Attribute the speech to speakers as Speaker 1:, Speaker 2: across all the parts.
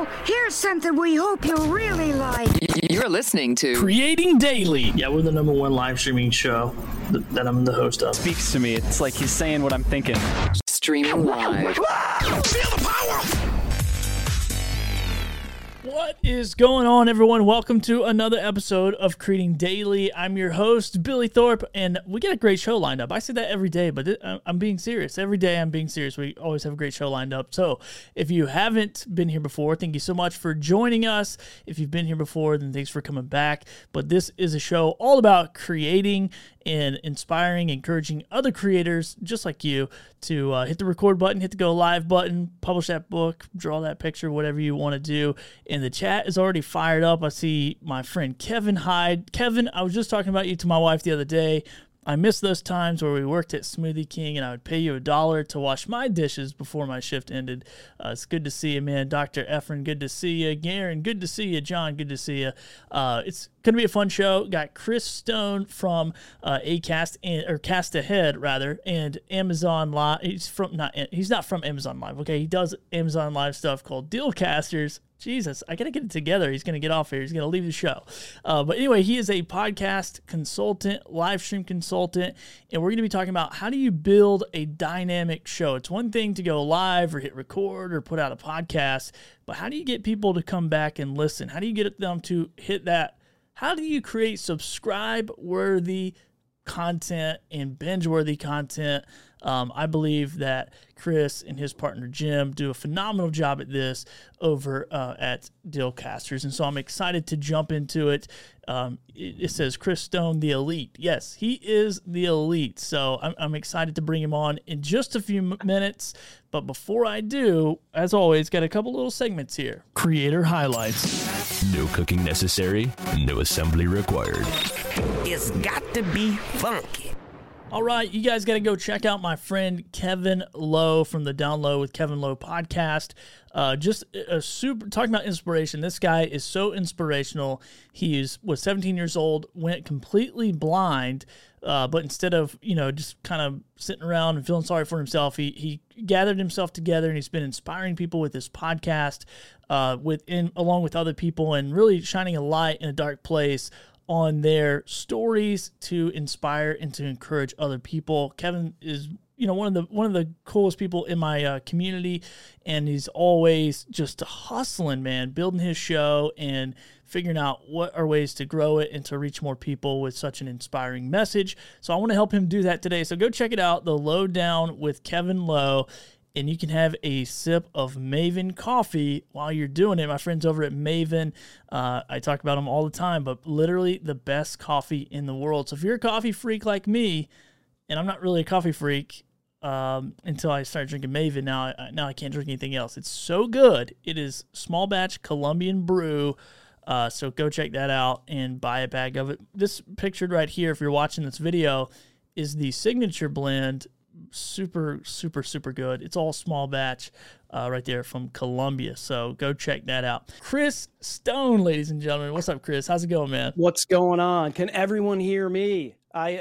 Speaker 1: here's something we hope you'll really like.
Speaker 2: You're listening to
Speaker 3: Creating Daily. Yeah, we're the #1 live streaming show that I'm the host of.
Speaker 4: Speaks to me. It's like he's saying what I'm thinking.
Speaker 2: Streaming live.
Speaker 5: Feel the power!
Speaker 3: What is going on, everyone? Welcome to another episode of Creating Daily. I'm your host, Billy Thorpe, and we got a great show lined up. I say that every day, but I'm being serious. Every day I'm being serious. We always have a great show lined up. So if you haven't been here before, thank you so much for joining us. If you've been here before, then thanks for coming back. But this is a show all about creating and inspiring, encouraging other creators just like you to hit the record button, hit the go live button, publish that book, draw that picture, whatever you want to do. And the chat is already fired up. I see my friend Kevin Hyde. Kevin, I was just talking about you to my wife the other day. I miss those times where we worked at Smoothie King and I would pay you $1 to wash my dishes before my shift ended. It's good to see you, man. Dr. Efren, good to see you. Garen, good to see you. John, good to see you. It's going to be a fun show. Got Chris Stone from Acast, or Cast Ahead rather, and Amazon Live. He's not from Amazon Live. Okay, he does Amazon Live stuff called Dealcasters. Jesus, I got to get it together. He's going to get off here. He's going to leave the show. But anyway, he is a podcast consultant, live stream consultant, and we're going to be talking about how do you build a dynamic show. It's one thing to go live or hit record or put out a podcast, but how do you get people to come back and listen? How do you get them to hit that? How do you create subscribe-worthy content and binge-worthy content? I believe that Chris and his partner Jim do a phenomenal job at this over at Dealcasters, and so I'm excited to jump into it. It says Chris Stone, the elite. Yes, he is the elite, so I'm excited to bring him on in just a few minutes. But before I do, as always, got a couple little segments here. Creator highlights.
Speaker 6: No cooking necessary, no assembly required.
Speaker 5: It's got to be funky.
Speaker 3: All right, you guys got to go check out my friend Kevin Lowe from the Down Low with Kevin Lowe podcast. Just a super talking about inspiration. This guy is so inspirational. He was 17 years old, went completely blind, but instead of just kind of sitting around and feeling sorry for himself, he gathered himself together and he's been inspiring people with his podcast, along with other people, and really shining a light in a dark place on their stories to inspire and to encourage other people. Kevin is, one of the coolest people in my community, and he's always just hustling, man, building his show and figuring out what are ways to grow it and to reach more people with such an inspiring message. So I want to help him do that today. So go check it out, The Lowdown with Kevin Lowe. And you can have a sip of Maven coffee while you're doing it. My friends over at Maven, I talk about them all the time, but literally the best coffee in the world. So if you're a coffee freak like me, and I'm not really a coffee freak until I started drinking Maven, now I can't drink anything else. It's so good. It is small batch Colombian brew. So go check that out and buy a bag of it. This pictured right here, if you're watching this video, is the signature blend. Super, super, super good. It's all small batch right there from Colombia. So go check that out. Chris Stone, ladies and gentlemen. What's up, Chris? How's it going, man?
Speaker 7: What's going on? Can everyone hear me?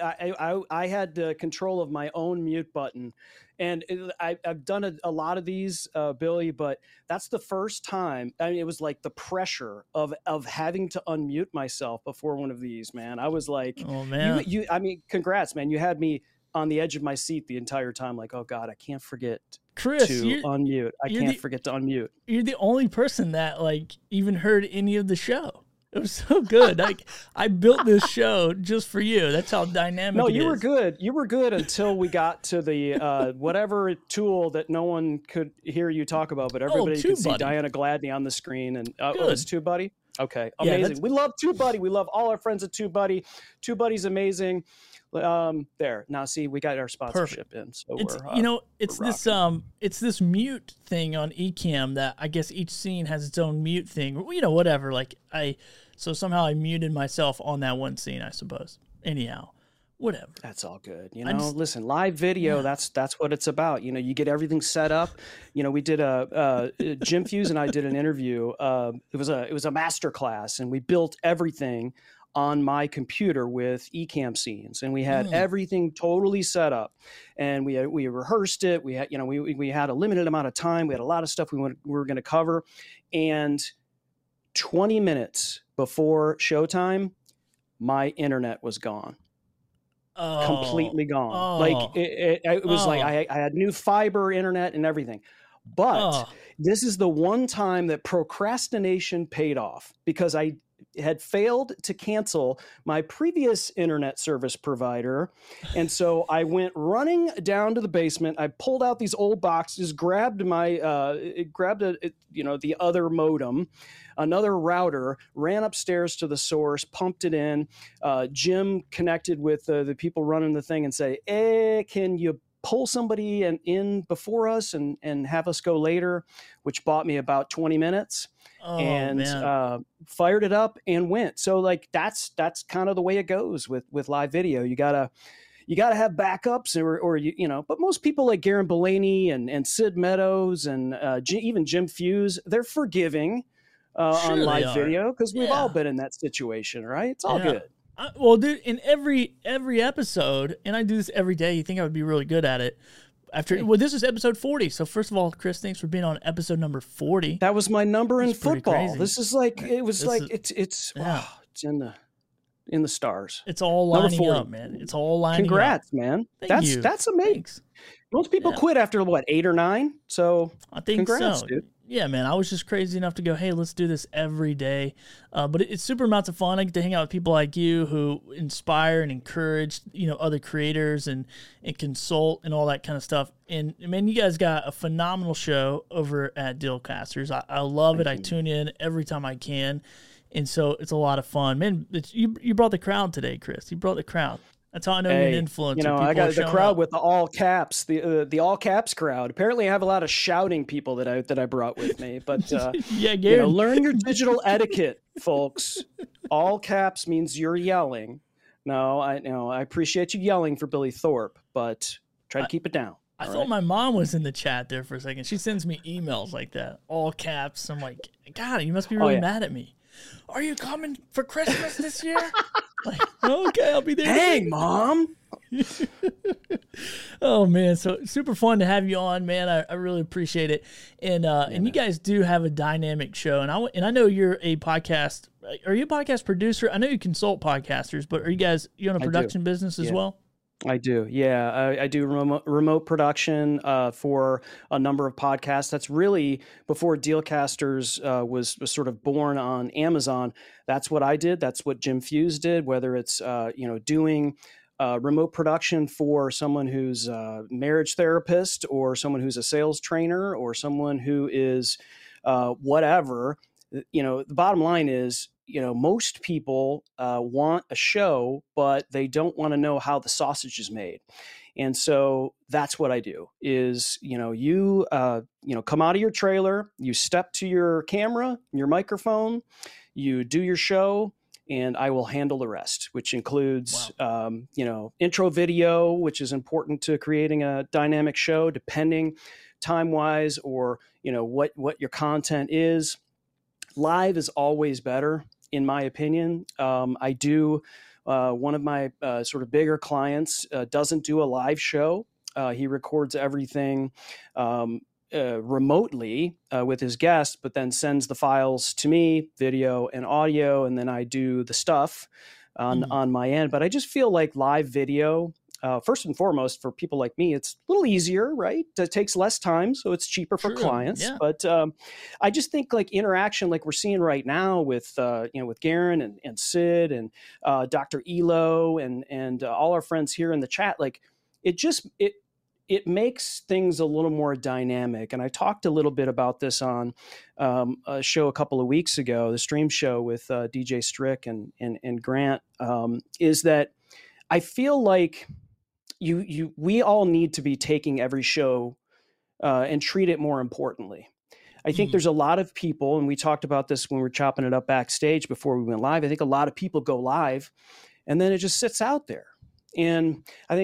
Speaker 7: I had control of my own mute button, and I've done a lot of these, Billy, but that's the first time. I mean, it was like the pressure of having to unmute myself before one of these, man. I was like,
Speaker 3: oh man,
Speaker 7: I mean, congrats, man. You had me on the edge of my seat the entire time, like, oh God, I can't forget
Speaker 3: Chris,
Speaker 7: to unmute. I can't forget to unmute.
Speaker 3: You're the only person that even heard any of the show. It was so good. I built this show just for you. That's how dynamic it is.
Speaker 7: No, you were good. You were good until we got to the whatever tool that no one could hear you talk about, but everybody could see Diana Gladney on the screen. And it was TubeBuddy? Okay, amazing. Yeah, we love TubeBuddy. We love all our friends at TubeBuddy. TubeBuddy's amazing. There now, see, we got our sponsorship in, so
Speaker 3: it's this mute thing on Ecamm that I guess each scene has its own mute thing. Whatever. So somehow I muted myself on that one scene, I suppose. Anyhow, whatever.
Speaker 7: That's all good. Listen, live video. Yeah. That's what it's about. You get everything set up. We did Jim Fuse and I did an interview. It was a master class, and we built everything on my computer with Ecamm scenes, and we had everything totally set up, and we rehearsed it. We had, we had a limited amount of time. We had a lot of stuff we were going to cover, and 20 minutes before showtime, my internet was gone. Completely gone. Like it was like I had new fiber internet and everything. But this is the one time that procrastination paid off, because I had failed to cancel my previous internet service provider. And so I went running down to the basement. I pulled out these old boxes, grabbed the other modem, another router, ran upstairs to the source, pumped it in. Jim connected with the people running the thing and say, can you pull somebody in before us and have us go later, which bought me about 20 minutes. Fired it up and went. So like that's kind of the way it goes with live video. You gotta have backups, or but most people like Garen Bellany and Sid Meadows and even Jim Fuse, they're forgiving on live video, because we've all been in that situation, right? It's all good.
Speaker 3: Well, dude, in every episode, and I do this every day, you think I would be really good at it. This is episode 40. So first of all, Chris, thanks for being on episode number 40.
Speaker 7: That was my number in football. Crazy. This is like, it's in the stars.
Speaker 3: It's all lining up, man. It's all lining up.
Speaker 7: Congrats, man. That's amazing. Thanks. Most people quit after 8 or 9. So
Speaker 3: I think
Speaker 7: congrats,
Speaker 3: so.
Speaker 7: Dude.
Speaker 3: Yeah, man. I was just crazy enough to go, hey, let's do this every day. But it's super amounts of fun. I get to hang out with people like you who inspire and encourage, other creators and consult and all that kind of stuff. And man, you guys got a phenomenal show over at Dealcasters. I love it. I tune in every time I can. And so it's a lot of fun. Man, you brought the crowd today, Chris. You brought the crowd. That's how I know you're an influencer.
Speaker 7: I got the crowd with the all caps, the all caps crowd. Apparently, I have a lot of shouting people that I brought with me. But learn your digital etiquette, folks. All caps means you're yelling. No, I appreciate you yelling for Billy Thorpe, but try to keep it down.
Speaker 3: I thought my mom was in the chat there for a second. She sends me emails like that, all caps. I'm like, God, you must be really mad at me. Are you coming for Christmas this year? Like, okay, I'll be there.
Speaker 7: Dang, Mom.
Speaker 3: Oh, man. So super fun to have you on, man. I really appreciate it. And you guys do have a dynamic show. And I know you're a podcast. Are you a podcast producer? I know you consult podcasters, but are you in a production business as well?
Speaker 7: I do. Yeah. I do remote production for a number of podcasts. That's really before Dealcasters was sort of born on Amazon. That's what I did. That's what Jim Fuse did, whether it's, doing remote production for someone who's a marriage therapist or someone who's a sales trainer or someone who is whatever. The bottom line is, most people want a show, but they don't want to know how the sausage is made. And so that's what I do is, you come out of your trailer, you step to your camera, your microphone, you do your show, and I will handle the rest, which includes, intro video, which is important to creating a dynamic show, depending time-wise or, what your content is. Live is always better, in my opinion. I do, one of my sort of bigger clients doesn't do a live show. He records everything remotely with his guests, but then sends the files to me, video and audio, and then I do the stuff on my end. But I just feel like live video, first and foremost, for people like me, it's a little easier, right? It takes less time, so it's cheaper for clients. Yeah. But I just think like interaction, like we're seeing right now with with Garen and Sid and Dr. Elo and all our friends here in the chat, like it makes things a little more dynamic. And I talked a little bit about this on a show a couple of weeks ago, the stream show with DJ Strick and Grant, is that I feel like we all need to be taking every show and treat it more importantly. I think there's a lot of people, and we talked about this when we were chopping it up backstage before we went live. I think a lot of people go live and then it just sits out there. And I think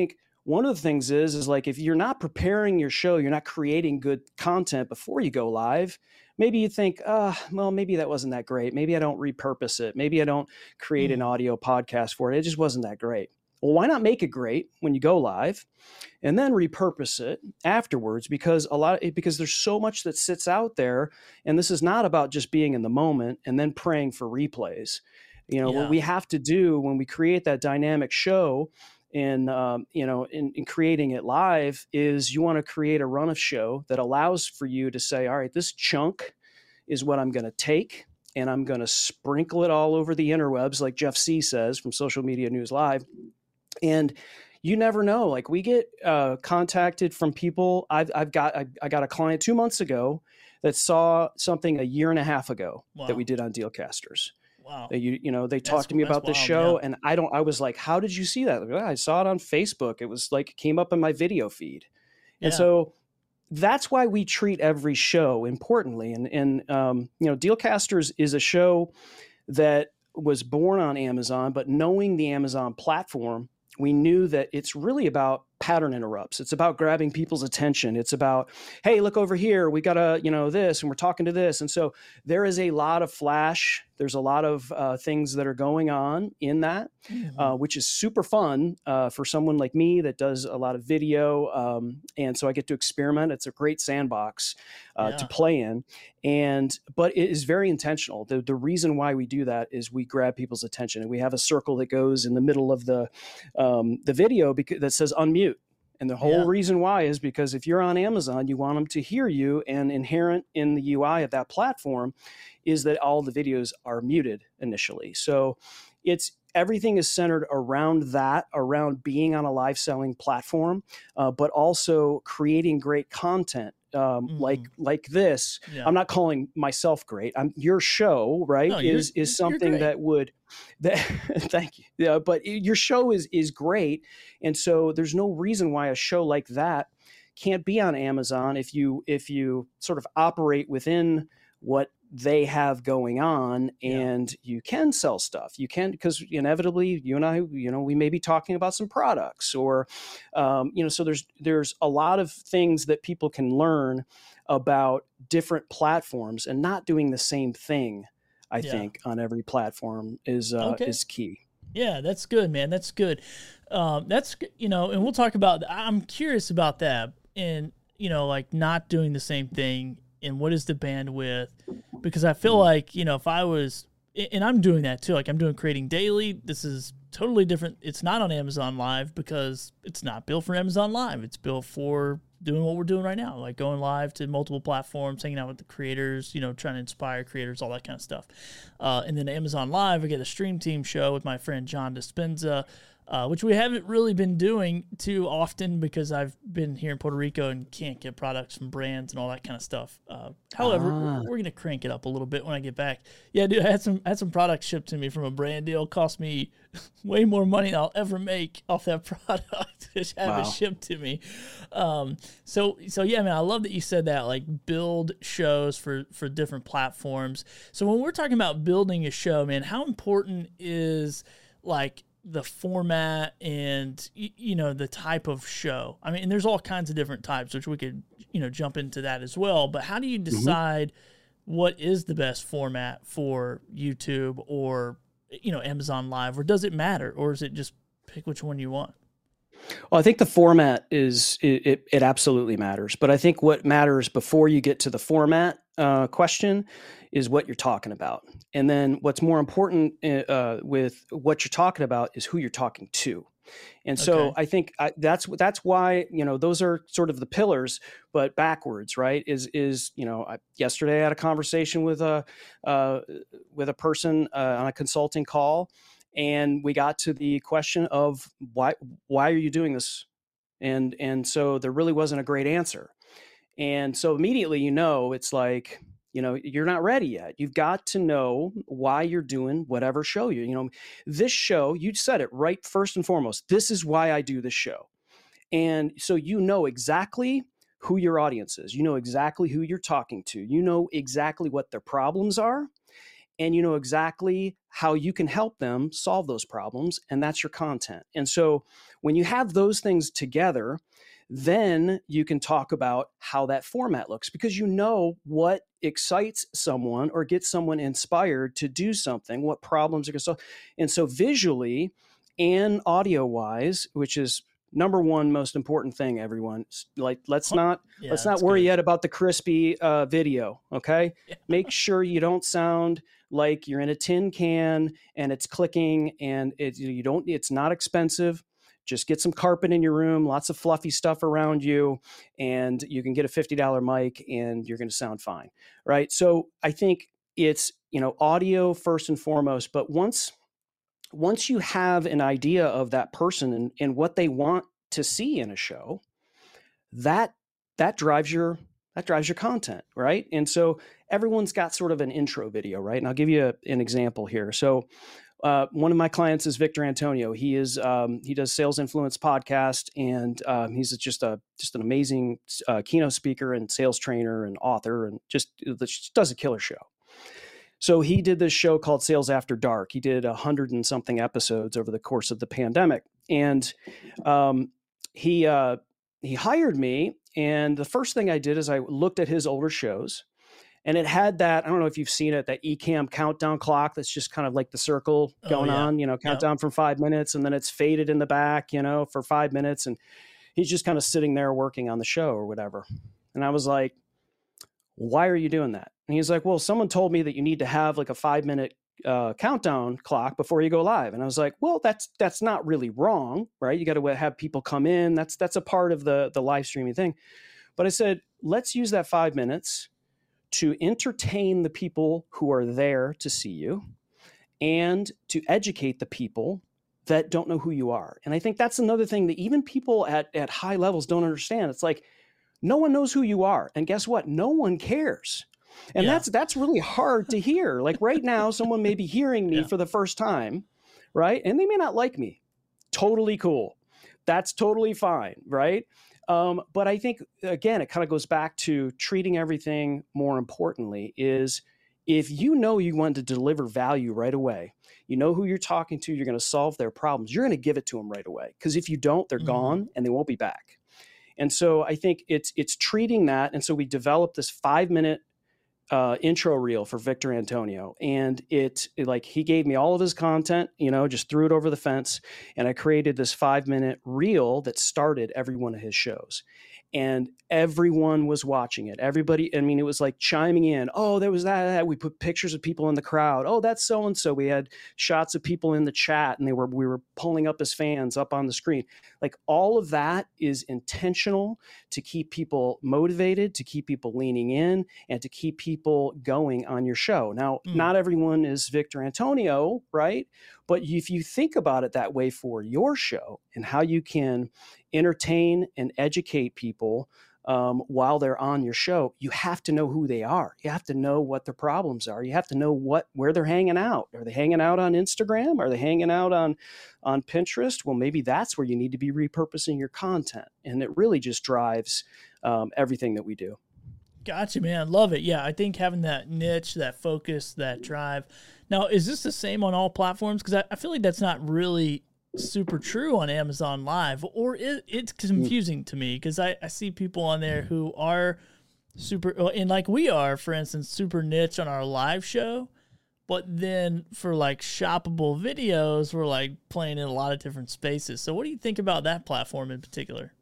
Speaker 7: one of the things is like, if you're not preparing your show, you're not creating good content before you go live, maybe you think, well, maybe that wasn't that great. Maybe I don't repurpose it. Maybe I don't create an audio podcast for it. It just wasn't that great. Well, why not make it great when you go live and then repurpose it afterwards? Because there's so much that sits out there, and this is not about just being in the moment and then praying for replays. What we have to do when we create that dynamic show in creating it live is you want to create a run of show that allows for you to say, all right, this chunk is what I'm going to take, and I'm going to sprinkle it all over the interwebs, like Jeff C says from Social Media News Live. And you never know, like we get contacted from people. I got a client 2 months ago that saw something a year and a half ago that we did on Dealcasters.
Speaker 3: Wow.
Speaker 7: They talked to me about the show, and I was like, how did you see that? Like, I saw it on Facebook. It was like, it came up in my video feed. Yeah. And so that's why we treat every show importantly. And Dealcasters is a show that was born on Amazon, but knowing the Amazon platform, we knew that it's really about pattern interrupts. It's about grabbing people's attention. It's about, hey, look over here. We got this, and we're talking to this. And so there is a lot of flash. There's a lot of things that are going on in that, which is super fun for someone like me that does a lot of video. And so I get to experiment. It's a great sandbox to play in. But it is very intentional. The reason why we do that is we grab people's attention, and we have a circle that goes in the middle of the video that says unmute. And the whole reason why is because if you're on Amazon, you want them to hear you, and inherent in the UI of that platform is that all the videos are muted initially. So everything is centered around that, around being on a live selling platform, but also creating great content. Like this. Yeah. I'm not calling myself great. Your show, right, no, is something that thank you. Yeah, but your show is great, and so there's no reason why a show like that can't be on Amazon if you sort of operate within what they have going on, and you can sell stuff. You can, because inevitably you and I, we may be talking about some products, or, so there's a lot of things that people can learn about different platforms, and not doing the same thing, I think, on every platform is key.
Speaker 3: Yeah, that's good, man. That's good. And we'll talk about, I'm curious about that, and, like not doing the same thing, and what is the bandwidth? Because I feel like, if I was, and I'm doing that too, like I'm doing Creating Daily. This is totally different. It's not on Amazon Live because it's not built for Amazon Live. It's built for doing what we're doing right now, like going live to multiple platforms, hanging out with the creators, trying to inspire creators, all that kind of stuff. And then Amazon Live, I get a Stream Team show with my friend John Dispenza, which we haven't really been doing too often because I've been here in Puerto Rico and can't get products from brands and all that kind of stuff. However, we're going to crank it up a little bit when I get back. Yeah, dude, I had some products shipped to me from a brand deal. Cost me way more money than I'll ever make off that product to have it shipped to me. So yeah, man, I love that you said that, like build shows for different platforms. So when we're talking about building a show, man, how important is like the format and, the type of show? I mean, and there's all kinds of different types, which we could, jump into that as well. But how do you decide what is the best format for YouTube or, Amazon Live, or does it matter? Or is it just pick which one you want?
Speaker 7: Well, I think the format it absolutely matters. But I think what matters before you get to the format question is what you're talking about. And then what's more important with what you're talking about is who you're talking to. And so I think that's why, those are sort of the pillars, but backwards, right? Yesterday I had a conversation with a person on a consulting call, and we got to the question of why are you doing this? And so there really wasn't a great answer. And so immediately, it's like, you're not ready yet. You've got to know why you're doing whatever show this show, you said it right first and foremost. This is why I do this show. And so exactly who your audience is. You know exactly who you're talking to. You know exactly what their problems are. and you know exactly how you can help them solve those problems, and that's your content. And so when you have those things together, then you can talk about how that format looks, because you know what excites someone or gets someone inspired to do something, what problems are going to solve. And so visually and audio wise, which is number one most important thing, everyone, like let's not worry yet about the crispy video. Okay. Yeah. Make sure you don't sound like you're in a tin can and it's clicking, and it's not expensive. Just get some carpet in your room, lots of fluffy stuff around you, and you can get a $50 mic and you're going to sound fine. Right. So I think it's, audio first and foremost, but once you have an idea of that person and what they want to see in a show, that drives your content, right? And so everyone's got sort of an intro video, right? And I'll give you an example here. So one of my clients is Victor Antonio. He does Sales Influence podcast, and he's just an amazing keynote speaker and sales trainer and author, and just does a killer show. So he did this show called Sales After Dark. He did 100 and something episodes over the course of the pandemic, and he hired me. And the first thing I did is I looked at his older shows. And it had that, I don't know if you've seen it, that Ecamm countdown clock that's just kind of like the circle going on, countdown from 5 minutes, and then it's faded in the back, for 5 minutes. And he's just kind of sitting there working on the show or whatever. And I was like, why are you doing that? And he's like, well, someone told me that you need to have like a 5-minute countdown clock before you go live. And I was like, well, that's not really wrong, right? You got to have people come in. That's a part of the live streaming thing. But I said, let's use that 5 minutes to entertain the people who are there to see you and to educate the people that don't know who you are. And I think that's another thing that even people at high levels don't understand. It's like, no one knows who you are. And guess what? No one cares. And that's really hard to hear. Like right now, someone may be hearing me for the first time, right? And they may not like me. Totally cool. That's totally fine, right? But I think, again, it kind of goes back to treating everything more importantly is if you know you want to deliver value right away, you know who you're talking to, you're going to solve their problems, you're going to give it to them right away. Because if you don't, they're gone and they won't be back. And so I think it's treating that. And so we developed this 5-minute intro reel for Victor Antonio, and it like he gave me all of his content, just threw it over the fence, and I created this 5-minute reel that started every one of his shows, and everyone was watching it. Everybody, it was like chiming in. Oh, there was that. We put pictures of people in the crowd. Oh, that's so and so. We had shots of people in the chat, and we were pulling up as fans up on the screen. Like all of that is intentional to keep people motivated, to keep people leaning in, and to keep people going on your show. Now, not everyone is Victor Antonio, right? But if you think about it that way for your show and how you can entertain and educate people while they're on your show, you have to know who they are. You have to know what their problems are. You have to know where they're hanging out. Are they hanging out on Instagram? Are they hanging out on Pinterest? Well, maybe that's where you need to be repurposing your content. And it really just drives everything that we do.
Speaker 3: Gotcha, man. Love it. Yeah, I think having that niche, that focus, that drive. Now, is this the same on all platforms? Because I feel like that's not really super true on Amazon Live, or it's confusing to me because I see people on there who are super, and like we are, for instance, super niche on our live show, but then for like shoppable videos, we're like playing in a lot of different spaces. So what do you think about that platform in particular?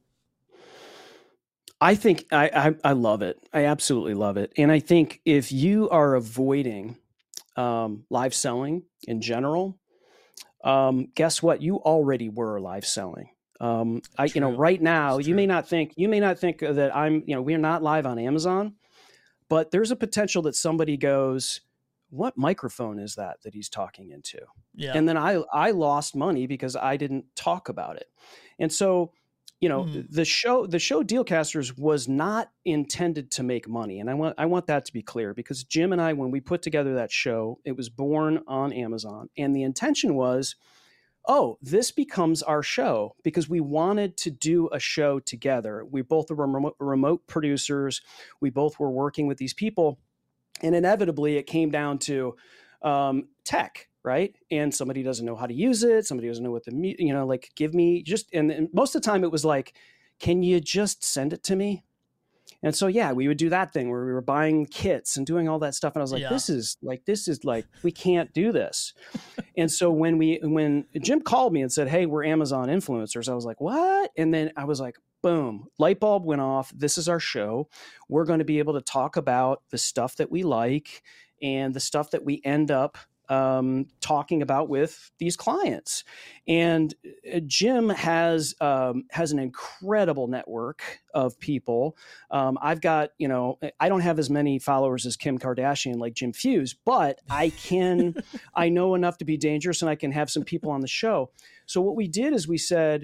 Speaker 7: I think I love it. I absolutely love it. And I think if you are avoiding live selling in general, guess what? You already were live selling. Right now, you may not think that we're not live on Amazon, but there's a potential that somebody goes, what microphone is that he's talking into? Yeah. And then I lost money because I didn't talk about it. And so, the show Dealcasters was not intended to make money. And I want that to be clear, because Jim and I, when we put together that show, it was born on Amazon. And the intention was, this becomes our show, because we wanted to do a show together. We both were remote producers. We both were working with these people. And inevitably it came down to, tech, right? And somebody doesn't know how to use it. Somebody doesn't know what like give me just, and most of the time it was like, can you just send it to me? And so, yeah, we would do that thing where we were buying kits and doing all that stuff. And I was like, this is like, we can't do this. And so when Jim called me and said, hey, we're Amazon influencers, I was like, what? And then I was like, boom, light bulb went off. This is our show. We're going to be able to talk about the stuff that we like and the stuff that we end up talking about with these clients. And Jim has an incredible network of people. I've got, I don't have as many followers as Kim Kardashian like Jim Fuse, but I know enough to be dangerous, and I can have some people on the show. So what we did is we said,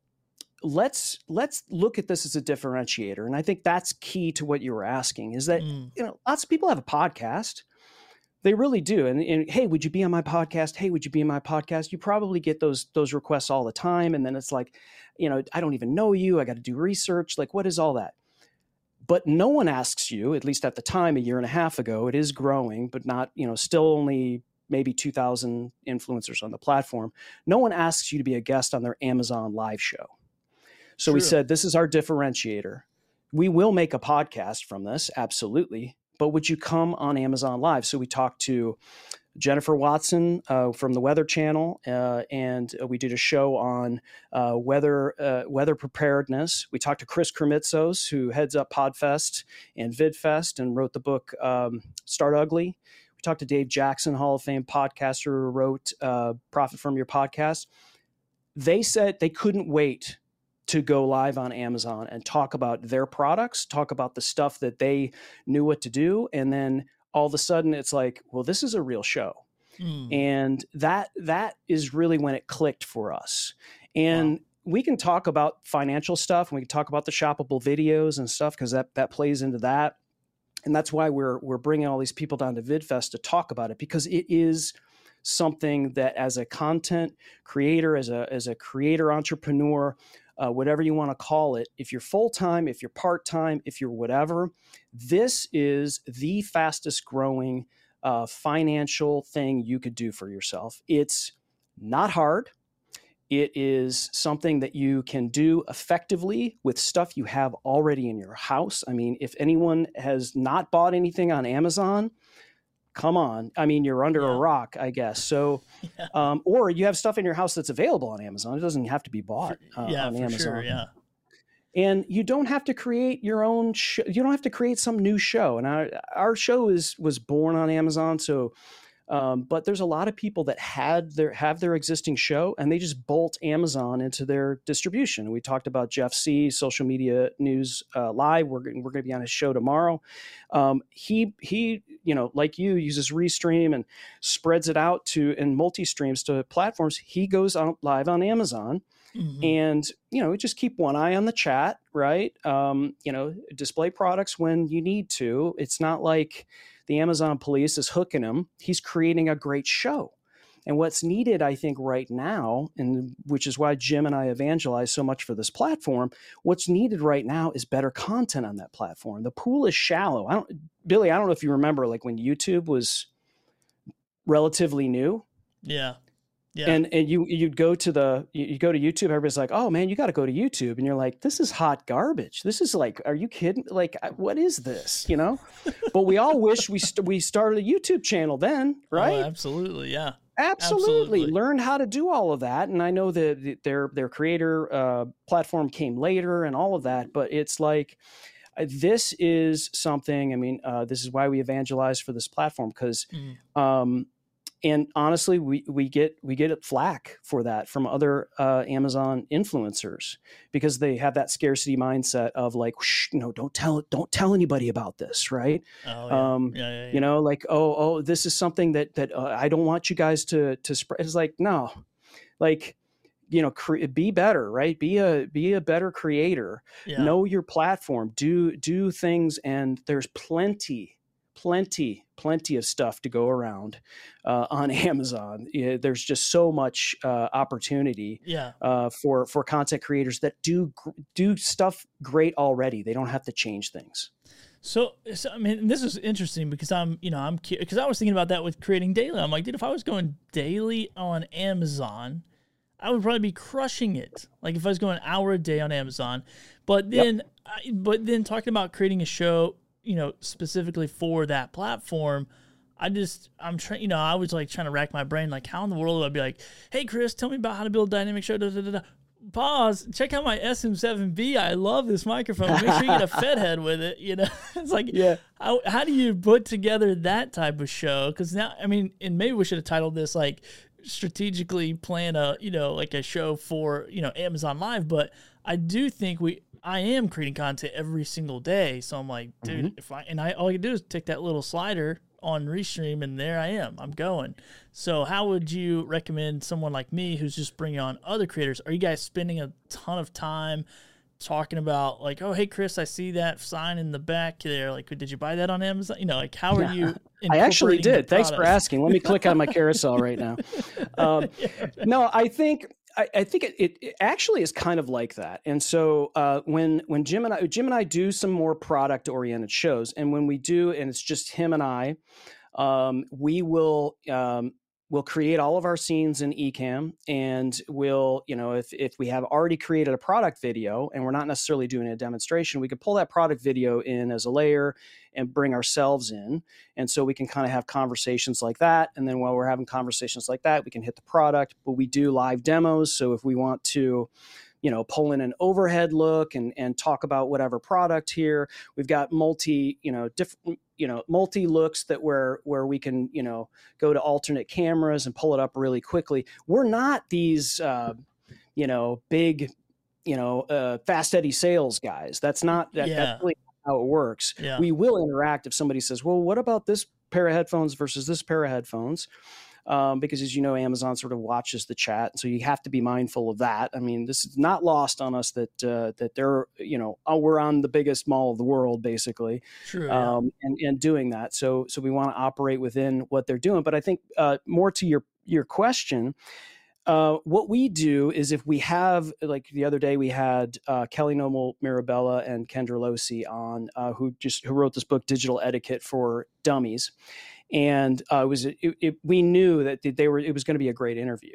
Speaker 7: let's look at this as a differentiator. And I think that's key to what you were asking, is that, lots of people have a podcast. They really do. And hey, would you be on my podcast? Hey, would you be in my podcast? You probably get those requests all the time. And then it's like, I don't even know you. I got to do research. Like, what is all that? But no one asks you, at least at the time, a year and a half ago, it is growing, but not, still only maybe 2,000 influencers on the platform. No one asks you to be a guest on their Amazon live show. So we said, this is our differentiator. We will make a podcast from this. Absolutely. But would you come on Amazon Live? So we talked to Jennifer Watson from the Weather Channel, and we did a show on weather preparedness. We talked to Chris Kremitzos, who heads up Podfest and VidFest and wrote the book Start Ugly. We talked to Dave Jackson, Hall of Fame podcaster, who wrote Profit from Your Podcast. They said they couldn't wait to go live on Amazon and talk about their products, talk about the stuff that they knew what to do. And then all of a sudden it's like, well, this is a real show. And that is really when it clicked for us. And we can talk about financial stuff, and we can talk about the shoppable videos and stuff, because that plays into that. And that's why we're bringing all these people down to VidFest to talk about it, because it is something that, as a content creator, as a creator entrepreneur, whatever you want to call it, if you're full-time, if you're part-time, if you're whatever, this is the fastest growing financial thing you could do for yourself. It's not hard. It is something that you can do effectively with stuff you have already in your house. I mean, if anyone has not bought anything on Amazon, come on. I mean, you're under a rock, I guess. So, or you have stuff in your house that's available on Amazon. It doesn't have to be bought on Amazon.
Speaker 3: Sure, yeah.
Speaker 7: And you don't have to create your own show. You don't have to create some new show. And our show was born on Amazon. So, but there's a lot of people that have their existing show, and they just bolt Amazon into their distribution. We talked about Jeff C, Social Media News Live. We're going to be on his show tomorrow. He like you, uses Restream and spreads it out in multi-streams to platforms. He goes on live on Amazon. And, just keep one eye on the chat, right? Display products when you need to. It's not like the Amazon police is hooking him. He's creating a great show. And what's needed, I think, right now, and which is why Jim and I evangelize so much for this platform, what's needed right now is better content on that platform. The pool is shallow. Billy, I don't know if you remember, like when YouTube was relatively new.
Speaker 3: Yeah. Yeah.
Speaker 7: And you'd go to YouTube, everybody's like, oh man, you got to go to YouTube. And you're like, this is hot garbage. This is like, are you kidding? Like, what is this? But we all wish we started a YouTube channel then, right?
Speaker 3: Oh, absolutely. Yeah.
Speaker 7: Absolutely. Learn how to do all of that. And I know that their creator platform came later and all of that, but it's like, this is something, I mean, this is why we evangelize for this platform, because, and honestly, we get flack for that from other Amazon influencers, because they have that scarcity mindset of like, don't tell anybody about this, right?
Speaker 3: Oh, yeah.
Speaker 7: Like, oh, this is something that I don't want you guys to spread. It's like, no, like, be better, right? Be a better creator. Yeah. Know your platform. Do things, and there's plenty of stuff to go around on Amazon. There's just so much opportunity for content creators that do stuff great already. They don't have to change things.
Speaker 3: So I mean, this is interesting because because I was thinking about that with creating daily. I'm like, dude, if I was going daily on Amazon, I would probably be crushing it. Like if I was going an hour a day on Amazon, but then talking about creating a show, specifically for that platform, I'm trying, I was like trying to rack my brain, like how in the world would I be like, hey Chris, tell me about how to build a dynamic show. Pause. Check out my SM7B. I love this microphone. Make sure you get a Fed head with it. It's like, how do you put together that type of show? Because now, I mean, and maybe we should have titled this like strategically plan like a show for Amazon Live. But I do think I am creating content every single day. So I'm like, dude, all you do is take that little slider on Restream, and there I am. I'm going. So how would you recommend someone like me who's just bringing on other creators? Are you guys spending a ton of time talking about like, oh, hey, Chris, I see that sign in the back there. Like, did you buy that on Amazon? Like, how are you?
Speaker 7: I actually did. Thanks for asking. Let me click on my carousel right now. No, I think it actually is kind of like that. And so when Jim and I do some more product oriented shows, and when we do, and it's just him and I, we'll create all of our scenes in Ecamm, and we'll, if we have already created a product video and we're not necessarily doing a demonstration, we could pull that product video in as a layer and bring ourselves in. And so we can kind of have conversations like that. And then while we're having conversations like that, we can hit the product, but we do live demos. So if we want to, pull in an overhead look and talk about whatever product here, we've got multi looks that where we can, go to alternate cameras and pull it up really quickly. We're not these, big, fast Eddie sales guys. That's not that's really how it works. Yeah. We will interact if somebody says, well, what about this pair of headphones versus this pair of headphones? Because as you know, Amazon sort of watches the chat. So you have to be mindful of that. I mean, this is not lost on us that they're, we're on the biggest mall of the world, basically.
Speaker 3: True,
Speaker 7: and doing that. So we want to operate within what they're doing. But I think more to your question, what we do is if we have, like the other day we had Kelly Noble Mirabella and Kendra Losey on, who wrote this book, Digital Etiquette for Dummies. And we knew that it was going to be a great interview.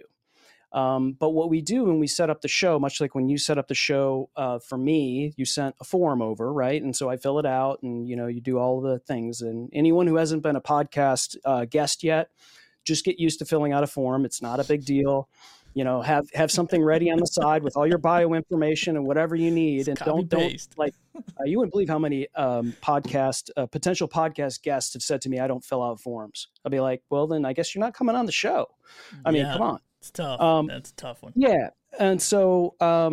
Speaker 7: But what we do when we set up the show, much like when you set up the show for me, you sent a form over, right? And so I fill it out, and you do all the things. And anyone who hasn't been a podcast guest yet, just get used to filling out a form. It's not a big deal. Have something ready on the side with all your bio information and whatever you need. And don't like, you wouldn't believe how many potential podcast guests have said to me, I don't fill out forms. I'll be like, well, then I guess you're not coming on the show. I mean, come on.
Speaker 3: It's tough. That's a tough one.
Speaker 7: Yeah. And so,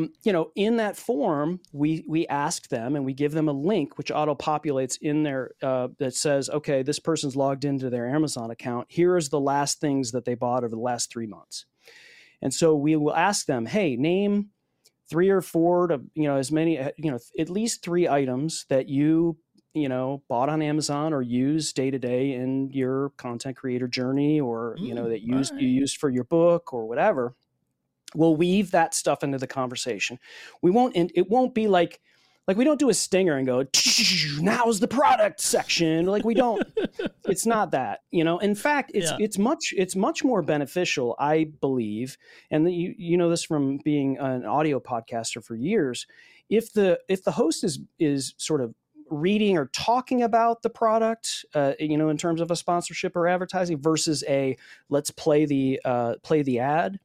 Speaker 7: in that form, we ask them and we give them a link, which auto-populates in there that says, okay, this person's logged into their Amazon account. Here is the last things that they bought over the last 3 months. And so we will ask them, hey, name 3 or 4 to, as many, at least 3 items that you bought on Amazon or use day to day in your content creator journey, or, that you used for your book or whatever. We'll weave that stuff into the conversation. It won't be like we don't do a stinger and go, now's the product section. Like we don't, it's not that, in fact, it's much more beneficial, I believe. And you know this from being an audio podcaster for years. If the host is sort of reading or talking about the product, in terms of a sponsorship or advertising versus let's play the ad,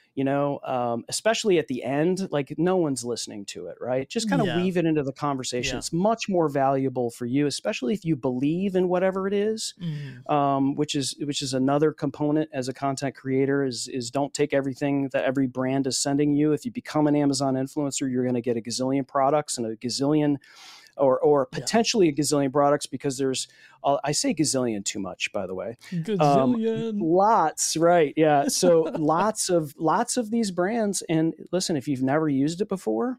Speaker 7: especially at the end, like no one's listening to it, right? Just kind of weave it into the conversation. Yeah. It's much more valuable for you, especially if you believe in whatever it is, which is another component as a content creator is don't take everything that every brand is sending you. If you become an Amazon influencer, you're going to get a gazillion products and a gazillion or potentially a gazillion products, because there's, I say gazillion too much, by the way.
Speaker 3: Gazillion.
Speaker 7: Lots, right? Yeah. So lots of these brands. And listen, if you've never used it before,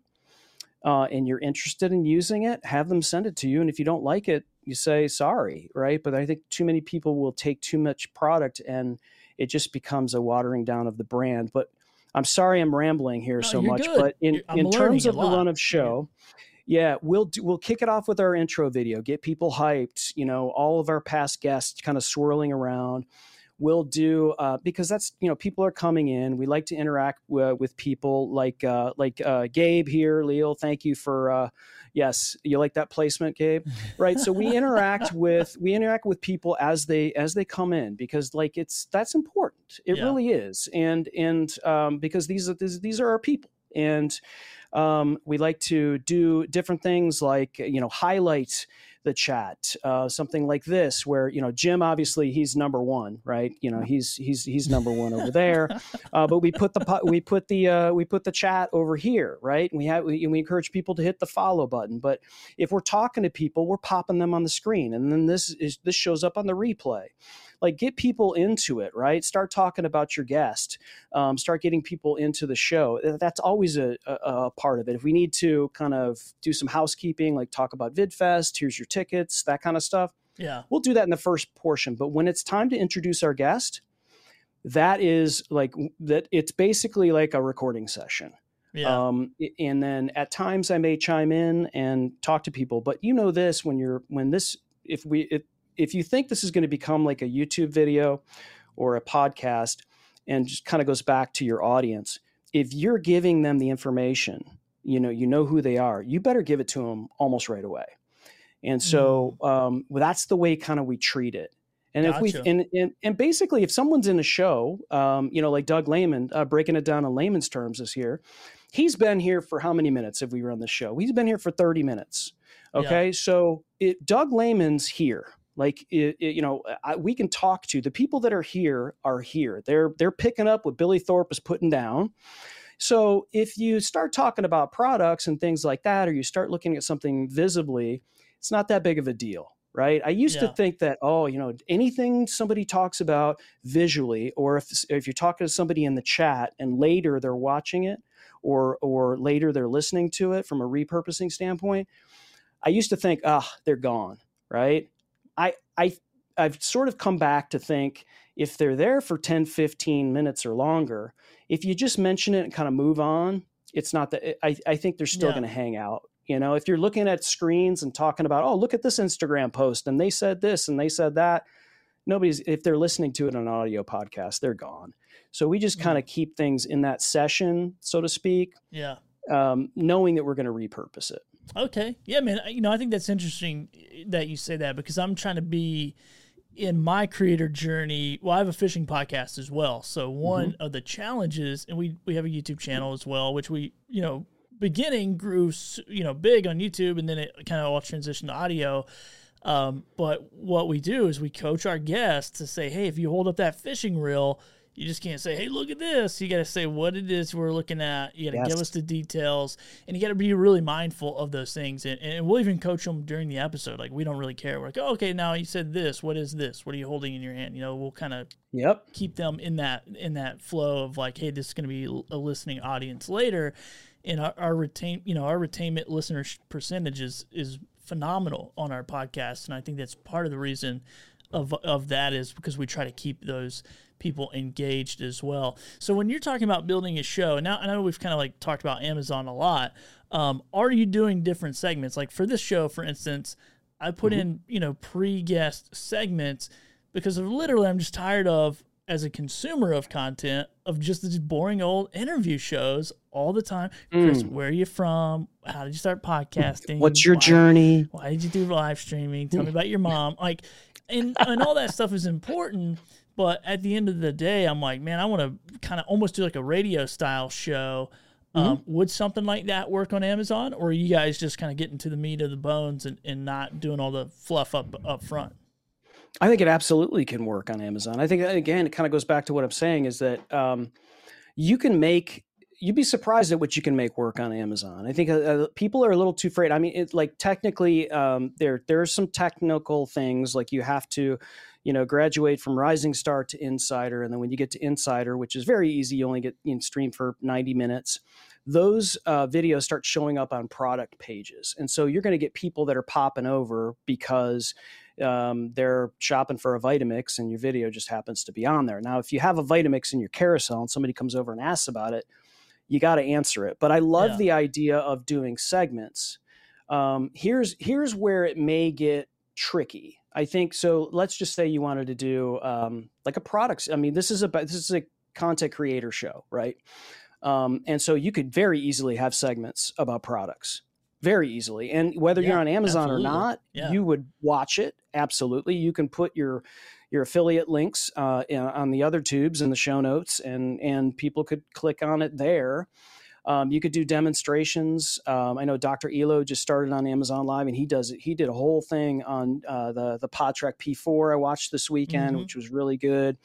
Speaker 7: and you're interested in using it, have them send it to you. And if you don't like it, you say sorry, right? But I think too many people will take too much product, and it just becomes a watering down of the brand. But I'm sorry I'm rambling here so much.
Speaker 3: Good.
Speaker 7: But in terms of the run of show. Yeah, we'll kick it off with our intro video, get people hyped, you know, all of our past guests kind of swirling around. We'll do because that's, you know, people are coming in. We like to interact with people like Gabe here. Leo, thank you for yes, you like that placement, Gabe, right? So we interact with people as they come in, because like that's important. It really is, and because these are our people, and we like to do different things like, you know, highlight the chat, something like this, where, you know, Jim, obviously he's number one, right? You know, he's number one over there, but we put the chat over here, right? And we encourage people to hit the follow button. But if we're talking to people, we're popping them on the screen, and then this shows up on the replay. Like, get people into it, right? Start talking about your guest. Start getting people into the show. That's always a part of it. If we need to kind of do some housekeeping, like talk about VidFest, here's your tickets, that kind of stuff. Yeah, we'll do that in the first portion. But when it's time to introduce our guest, that is like that. It's basically like a recording session. Yeah. And then at times I may chime in and talk to people. But you know this, if you think this is going to become like a YouTube video or a podcast, and just kind of goes back to your audience, if you're giving them the information, you know who they are, you better give it to them almost right away. And so that's the way kind of we treat it. And gotcha. And basically, if someone's in a show, you know, like Doug Lehman, breaking it down in layman's terms this year, he's been here for how many minutes have we run the show? He's been here for 30 minutes. Okay. Yeah. So Doug Lehman's here. Like, you know, we can talk to the people that are here. They're picking up what Billy Thorpe is putting down. So if you start talking about products and things like that, or you start looking at something visibly, it's not that big of a deal, right? I used to think that, you know, anything somebody talks about visually, or if you're talking to somebody in the chat and later they're watching it, or later they're listening to it from a repurposing standpoint, I used to think, they're gone, right? I've sort of come back to think, if they're there for 10, 15 minutes or longer, if you just mention it and kind of move on, it's not that I think they're still going to hang out. You know, if you're looking at screens and talking about, look at this Instagram post and they said this and they said that, if they're listening to it on an audio podcast, they're gone. So we just kind of keep things in that session, so to speak. Yeah. Knowing that we're going to repurpose it.
Speaker 3: Okay. Yeah, man. You know, I think that's interesting that you say that, because I'm trying to be in my creator journey. Well, I have a fishing podcast as well. So one of the challenges, and we have a YouTube channel as well, which we, you know, beginning grew, you know, big on YouTube, and then it kind of all transitioned to audio. But what we do is we coach our guests to say, hey, if you hold up that fishing reel, you just can't say, hey, look at this. You got to say what it is we're looking at. You got to give us the details, and you got to be really mindful of those things. And we'll even coach them during the episode. Like, we don't really care. We're like, okay, now you said this. What is this? What are you holding in your hand? You know, we'll kind of keep them in that flow of like, hey, this is going to be a listening audience later. And our retainment listener percentage is phenomenal on our podcast. And I think that's part of the reason of that is because we try to keep those people engaged as well. So when you're talking about building a show, now I know we've kind of like talked about Amazon a lot. Are you doing different segments? Like for this show, for instance, I put in, you know, pre-guest segments because literally I'm just tired of, as a consumer of content, of just these boring old interview shows all the time. Chris, where are you from? How did you start podcasting?
Speaker 7: What's your journey?
Speaker 3: Why did you do live streaming? Tell me about your mom. Like, and all that stuff is important. But at the end of the day, I'm like, man, I want to kind of almost do like a radio style show. Would something like that work on Amazon? Or are you guys just kind of getting to the meat of the bones and not doing all the fluff up front?
Speaker 7: I think it absolutely can work on Amazon. I think, again, it kind of goes back to what I'm saying is that you'd be surprised at what you can make work on Amazon. I think people are a little too afraid. I mean, it's like technically there are some technical things, like you have to, you know, graduate from Rising Star to Insider. And then when you get to Insider, which is very easy, you only get stream for 90 minutes. Those videos start showing up on product pages. And so you're going to get people that are popping over because they're shopping for a Vitamix and your video just happens to be on there. Now, if you have a Vitamix in your carousel and somebody comes over and asks about it, you got to answer it. But I love the idea of doing segments Here's where it may get tricky. I think so. Let's just say you wanted to do like a products. I mean, this is a content creator show, right? And so you could very easily have segments about products, very easily. And whether you're on Amazon or not, you would watch it. Absolutely. You can put your affiliate links on the other tubes in the show notes, and people could click on it there. You could do demonstrations. I know Dr. Elo just started on Amazon Live, and he did a whole thing on the PodTrack P4 I watched this weekend, which was really good.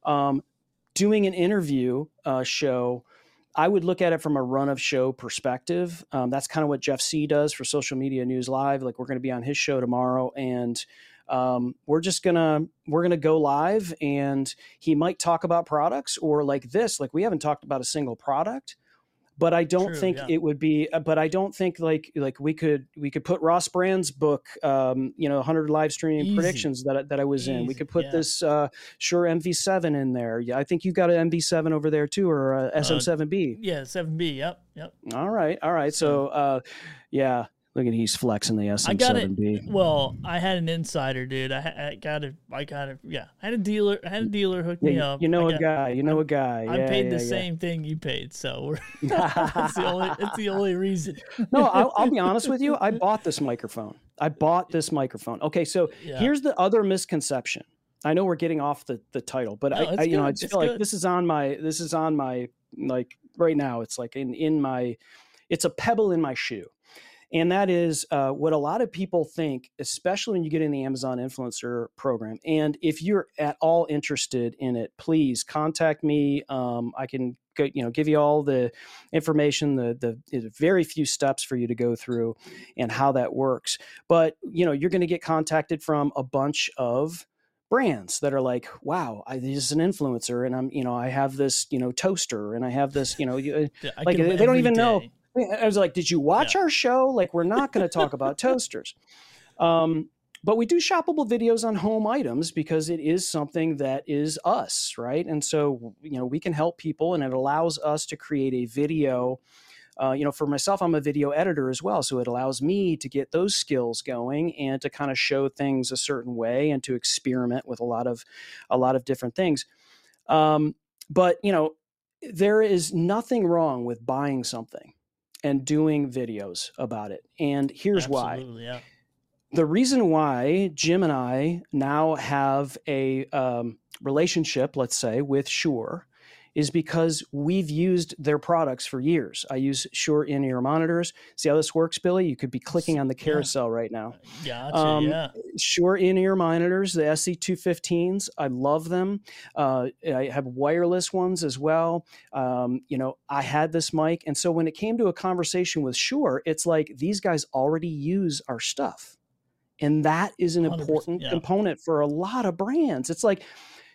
Speaker 7: Doing an interview show, I would look at it from a run of show perspective. That's kind of what Jeff C does for Social Media News Live. Like, we're going to be on his show tomorrow, and we're gonna go live, and he might talk about products, or like this, like we haven't talked about a single product. But I don't think it would be. But I don't think like we could put Ross Brand's book, 100 live streaming predictions that I was in. We could put this Shure MV7 in there. Yeah, I think you've got an MV7 over there too, or a SM7B.
Speaker 3: Yeah, 7B. Yep.
Speaker 7: All right. So, yeah. Look at he's flexing the SM7B.
Speaker 3: I got it. Well, I had an insider, dude. I got it. Yeah, I had a dealer hook me up.
Speaker 7: You know a guy.
Speaker 3: I paid the same thing you paid, so it's the only reason.
Speaker 7: No, I'll be honest with you. I bought this microphone. Okay, so here's the other misconception. I know we're getting off the title, but I just feel like this is on my like right now. It's like it's a pebble in my shoe. And that is what a lot of people think, especially when you get in the Amazon Influencer Program. And if you're at all interested in it, please contact me. I can give you all the information, the very few steps for you to go through and how that works. But, you're going to get contacted from a bunch of brands that are like, wow, this is an influencer, and I have this, toaster, and I have this, like they don't even know. I was like, did you watch our show? Like, we're not going to talk about toasters. But we do shoppable videos on home items because it is something that is us, right? And so, we can help people, and it allows us to create a video. For myself, I'm a video editor as well. So it allows me to get those skills going and to kind of show things a certain way and to experiment with a lot of different things. But, there is nothing wrong with buying something and doing videos about it. And here's why. Yeah. The reason why Jim and I now have a relationship, let's say, with Shure is because we've used their products for years. I use Shure in-ear monitors. See how this works, Billy? You could be clicking on the carousel right now.
Speaker 3: Gotcha,
Speaker 7: Shure in-ear monitors, the SC215s. I love them. I have wireless ones as well. I had this mic. And so when it came to a conversation with Shure, it's like these guys already use our stuff. And that is an important component for a lot of brands. It's like,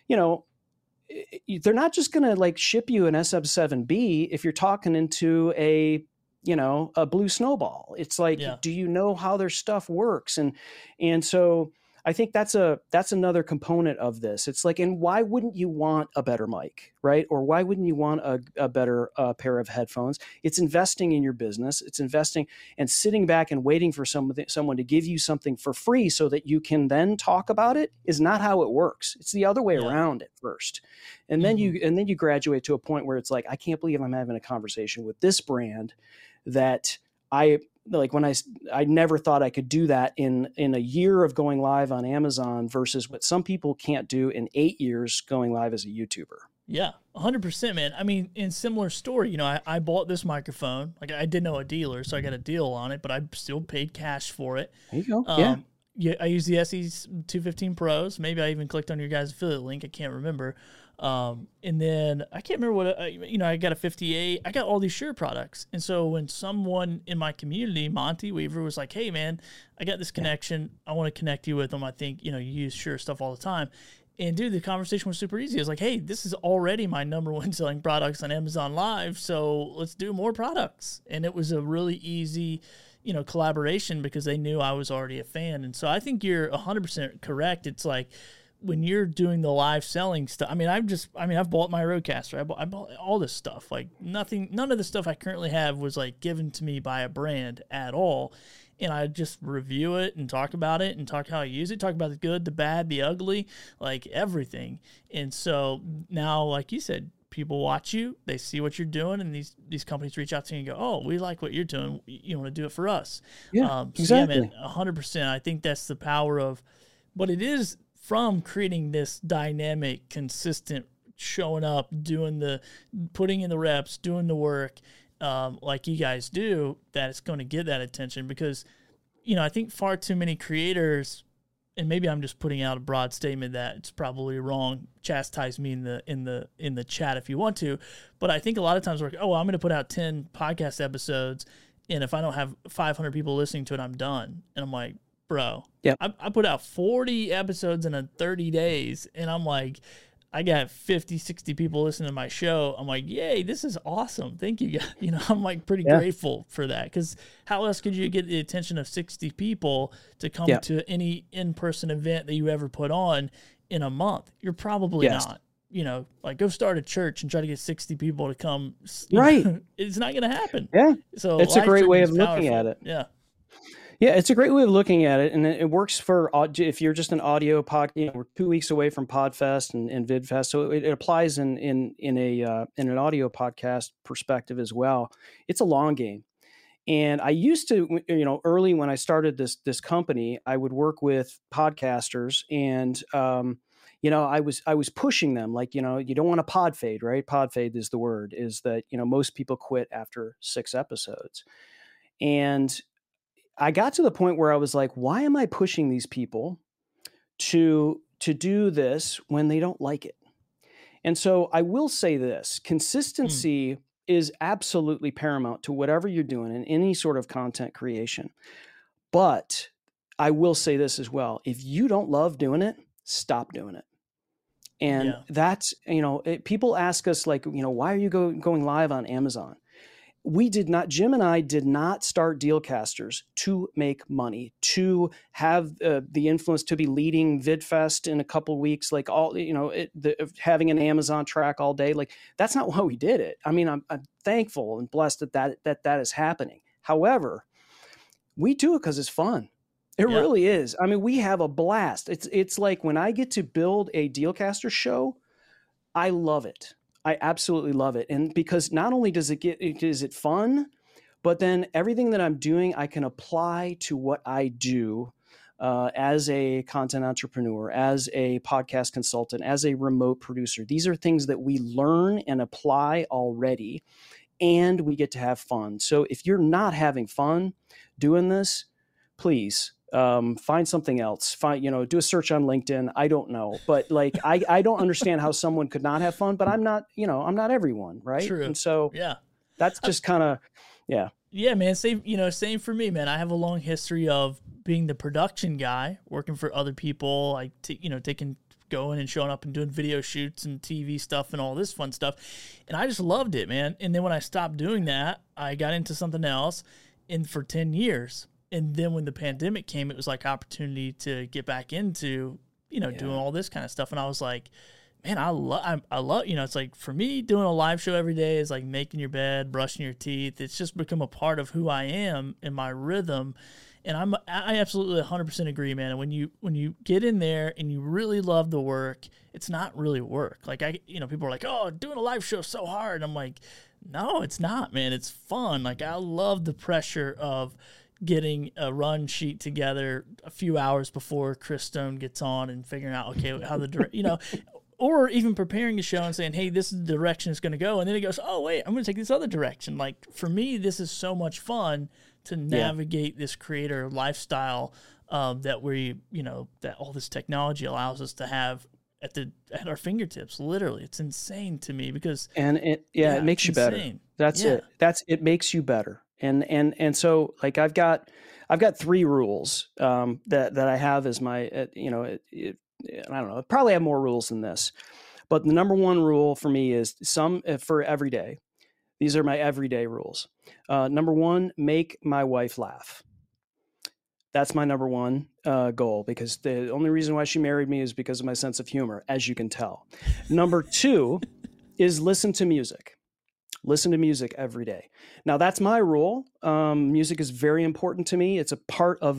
Speaker 7: they're not just going to like ship you an SM7B if you're talking into a Blue Snowball. It's like, do you know how their stuff works? And so I think that's another component of this. It's like, and why wouldn't you want a better mic, right? Or why wouldn't you want a better pair of headphones? It's investing in your business. It's investing and sitting back and waiting for someone to give you something for free so that you can then talk about it is not how it works. It's the other way around at first. And then you graduate to a point where it's like, I can't believe I'm having a conversation with this brand that I never thought I could do that in a year of going live on Amazon versus what some people can't do in 8 years going live as a YouTuber.
Speaker 3: Yeah, 100%, man. I mean, in similar story, I bought this microphone. Like, I didn't know a dealer, so I got a deal on it, but I still paid cash for it.
Speaker 7: There you go.
Speaker 3: I use the SE215 Pros. Maybe I even clicked on your guys' affiliate link. I can't remember. And then I can't remember what, I got a 58, I got all these Shure products. And so when someone in my community, Monty Weaver, was like, hey man, I got this connection. I want to connect you with them. I think, you use Shure stuff all the time. And dude, the conversation was super easy. I was like, hey, this is already my number one selling products on Amazon Live. So let's do more products. And it was a really easy, collaboration because they knew I was already a fan. And so I think you're 100% correct. It's like, when you're doing the live selling stuff, I've bought my Rodecaster. I bought all this stuff. Like none of the stuff I currently have was like given to me by a brand at all. and I just review it and talk about it and talk how I use it, talk about the good, the bad, the ugly, like everything. And so now, like you said, people watch you, they see what you're doing, and these companies reach out to you and go, oh, we like what you're doing. You want to do it for us?
Speaker 7: Yeah, exactly.
Speaker 3: Yeah, man, 100%. I think that's the power of, but it is from creating this dynamic, consistent, showing up, putting in the reps, doing the work, like you guys do, that it's going to get that attention. Because, I think far too many creators, and maybe I'm just putting out a broad statement that it's probably wrong. Chastise me in the chat if you want to, but I think a lot of times we're like, oh, well, I'm going to put out 10 podcast episodes, and if I don't have 500 people listening to it, I'm done. And I'm like, bro,
Speaker 7: yeah,
Speaker 3: I put out 40 episodes in 30 days, and I'm like, I got 50, 60 people listening to my show. I'm like, yay, this is awesome. Thank you guys. I'm like pretty grateful for that, because how else could you get the attention of 60 people to come to any in-person event that you ever put on in a month? You're probably not. Like go start a church and try to get 60 people to come.
Speaker 7: Right.
Speaker 3: It's not going to happen.
Speaker 7: Yeah.
Speaker 3: So
Speaker 7: it's a great way of looking at it.
Speaker 3: Yeah.
Speaker 7: Yeah, it's a great way of looking at it, and it works for if you're just an audio podcast. We're 2 weeks away from Podfest and VidFest, so it applies in an audio podcast perspective as well. It's a long game, and I used to, early when I started this company, I would work with podcasters, and I was pushing them, like, you don't want to pod fade, right? Pod fade is the word. Is that most people quit after 6 episodes, and I got to the point where I was like, why am I pushing these people to do this when they don't like it? And so I will say this, consistency is absolutely paramount to whatever you're doing in any sort of content creation. But I will say this as well. If you don't love doing it, stop doing it. And that's, people ask us like, why are you going live on Amazon? Jim and I did not start Dealcasters to make money, to have the influence to be leading VidFest in a couple of weeks, like having an Amazon track all day. Like, that's not why we did it. I mean, I'm thankful and blessed that is happening. However, we do it because it's fun. It really is. I mean, we have a blast. It's like when I get to build a Dealcaster show, I love it. I absolutely love it. And because not only is it fun, but then everything that I'm doing, I can apply to what I do as a content entrepreneur, as a podcast consultant, as a remote producer. These are things that we learn and apply already, and we get to have fun. So if you're not having fun doing this, please find something else. Do a search on LinkedIn. I don't know, but like, I don't understand how someone could not have fun, but I'm not everyone. Right.
Speaker 3: True.
Speaker 7: And so that's just kind of,
Speaker 3: Yeah, man. Same for me, man. I have a long history of being the production guy, working for other people, like, going and showing up and doing video shoots and TV stuff and all this fun stuff. And I just loved it, man. And then when I stopped doing that, I got into something else for 10 years. And then when the pandemic came, it was like opportunity to get back into, doing all this kind of stuff. And I was like, man, I love, it's like, for me, doing a live show every day is like making your bed, brushing your teeth. It's just become a part of who I am and my rhythm. And I absolutely 100% agree, man. And when you get in there and you really love the work, it's not really work. Like, people are like, oh, doing a live show is so hard. I'm like, no, it's not, man. It's fun. Like, I love the pressure of getting a run sheet together a few hours before Chris Stone gets on and figuring out, okay, how or even preparing a show and saying, hey, this is the direction it's going to go. And then he goes, oh, wait, I'm going to take this other direction. Like, for me, this is so much fun to navigate this creator lifestyle that all this technology allows us to have at our fingertips. Literally, it's insane to me because
Speaker 7: it makes you better. That's it. It makes you better. And so, like, I've got 3 rules that I have as my I don't know, I probably have more rules than this, but the number 1 rule for me is for every day. These are my everyday rules. Number 1, make my wife laugh. That's my number 1 goal, because the only reason why she married me is because of my sense of humor, as you can tell. Number 2 is listen to music. listen to music every day. Now that's my rule. Music is very important to me. It's a part of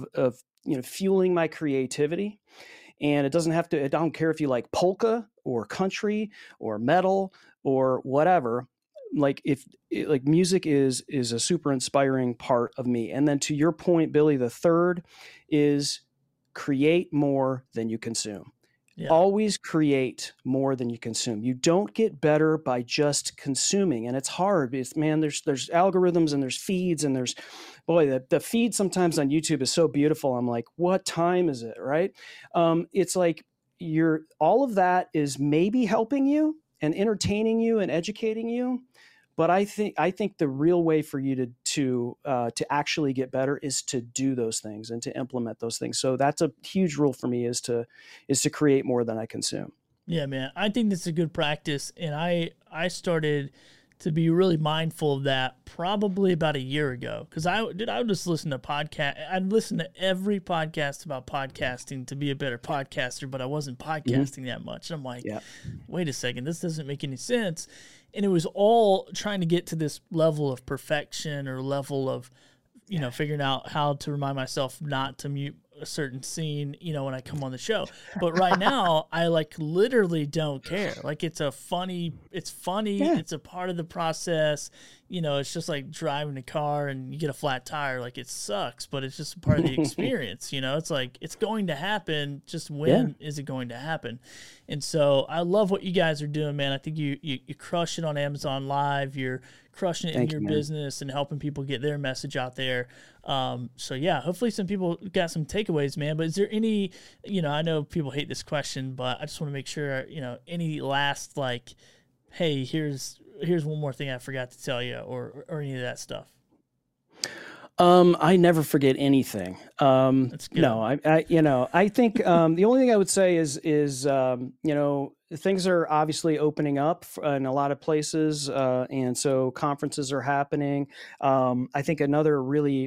Speaker 7: fueling my creativity. And it doesn't have to, I don't care if you like polka or country or metal or whatever. Like music is a super inspiring part of me. And then to your point, Billy, the third is create more than you consume. Yeah. Always create more than you consume. You don't get better by just consuming, and it's hard. There's algorithms and there's feeds and there's, boy, the feed sometimes on YouTube is so beautiful. I'm like, what time is it, right? It's like all of that is maybe helping you and entertaining you and educating you. But I think the real way for you to actually get better is to do those things and to implement those things. So that's a huge rule for me is to create more than I consume.
Speaker 3: Yeah, man. I think that's a good practice. And I started to be really mindful of that probably about a year ago. Because I would just listen to podcasts. I'd listen to every podcast about podcasting to be a better podcaster, but I wasn't podcasting that much. And I'm like, wait a second, this doesn't make any sense. And it was all trying to get to this level of perfection or level of, figuring out how to remind myself not to mute a certain scene, when I come on the show. But right now, I literally don't care. It's funny. Yeah. It's a part of the process. It's just like driving a car and you get a flat tire. It sucks, but it's just a part of the experience. It's like, it's going to happen. Just when is it going to happen? And so I love what you guys are doing, man. I think you crush it on Amazon Live. You're crushing it in your business and helping people get their message out there. So yeah, hopefully some people got some takeaways, man. But is there any, I know people hate this question, but I just want to make sure, any last hey, here's one more thing I forgot to tell you, or any of that stuff.
Speaker 7: I never forget anything.
Speaker 3: That's good.
Speaker 7: No, I think the only thing I would say is things are obviously opening up in a lot of places, and so conferences are happening. I think another really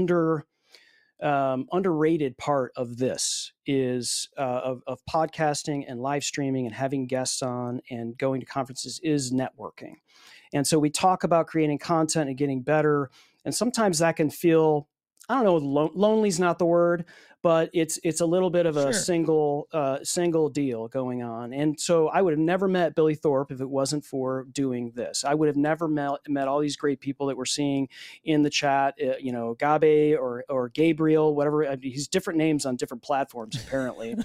Speaker 7: underrated part of this is of podcasting and live streaming and having guests on and going to conferences is networking. And so we talk about creating content and getting better. And sometimes that can feel, I don't know, lonely is not the word, but it's a little bit of a single deal going on. And so I would have never met Billy Thorpe if it wasn't for doing this. I would have never met all these great people that we're seeing in the chat, Gabe or Gabriel, whatever. He's different names on different platforms, apparently.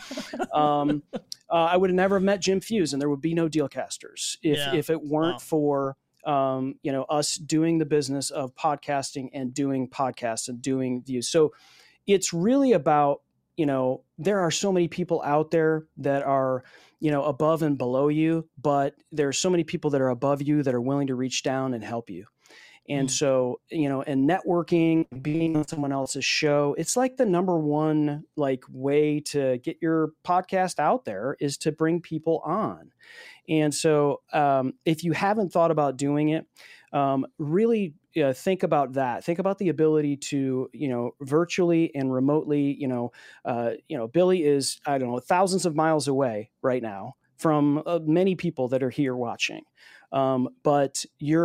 Speaker 7: I would have never met Jim Fuse, and there would be no Dealcasters if it weren't for us doing the business of podcasting and doing podcasts and doing views. So it's really about, there are so many people out there that are, above and below you, but there are so many people that are above you that are willing to reach down and help you. And so, and networking, being on someone else's show, it's like the number one way to get your podcast out there is to bring people on. And so if you haven't thought about doing it, really think about that. Think about the ability to, virtually and remotely, Billy is, I don't know, thousands of miles away right now from many people that are here watching. But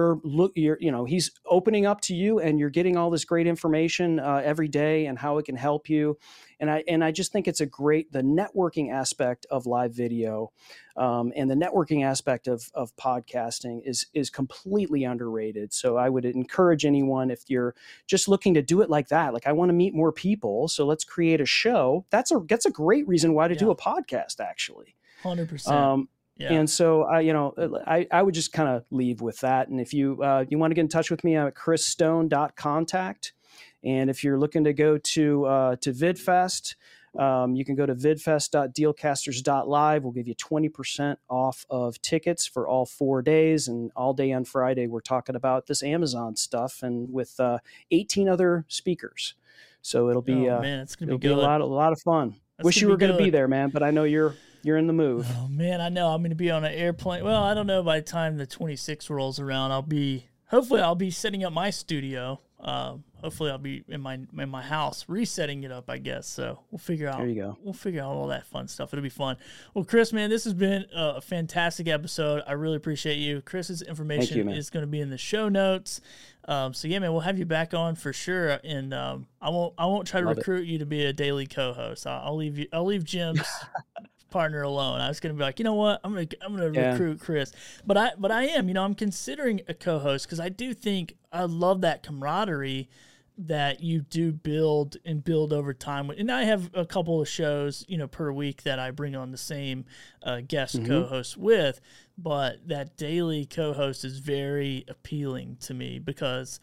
Speaker 7: he's opening up to you and you're getting all this great information every day and how it can help you. And I just think it's the networking aspect of live video and the networking aspect of podcasting is completely underrated. So I would encourage anyone, if you're just looking to do it like that, I want to meet more people, so let's create a show. That's a great reason why to do a podcast, actually.
Speaker 3: 100%. Yeah.
Speaker 7: And so, I would just kind of leave with that. And if you want to get in touch with me, I'm at chrisstone.contact. And if you're looking to go to VidFest, you can go to vidfest.dealcasters.live. We'll give you 20% off of tickets for all 4 days. And all day on Friday, we're talking about this Amazon stuff and with 18 other speakers. So it'll be,
Speaker 3: it's gonna be good.
Speaker 7: A lot of fun. Wish you were going to be there, man, but I know you're in the move.
Speaker 3: Oh man, I know. I'm going to be on an airplane. Well, I don't know. By the time the 26 rolls around, hopefully I'll be setting up my studio. hopefully I'll be in my house resetting it up, I guess. So we'll figure out.
Speaker 7: There you go.
Speaker 3: We'll figure out all that fun stuff. It'll be fun. Well, Chris, man, this has been a fantastic episode. I really appreciate you. Chris's information is going to be in the show notes. So yeah, man, we'll have you back on for sure. And I won't try to recruit you to be a daily co-host. I'll leave Jim's partner alone. I was going to be like, you know what? I'm going to recruit Chris. But I am, I'm considering a co-host because I do think I love that camaraderie that you do build over time. And I have a couple of shows, per week that I bring on the same guest co-host with, but that daily co-host is very appealing to me because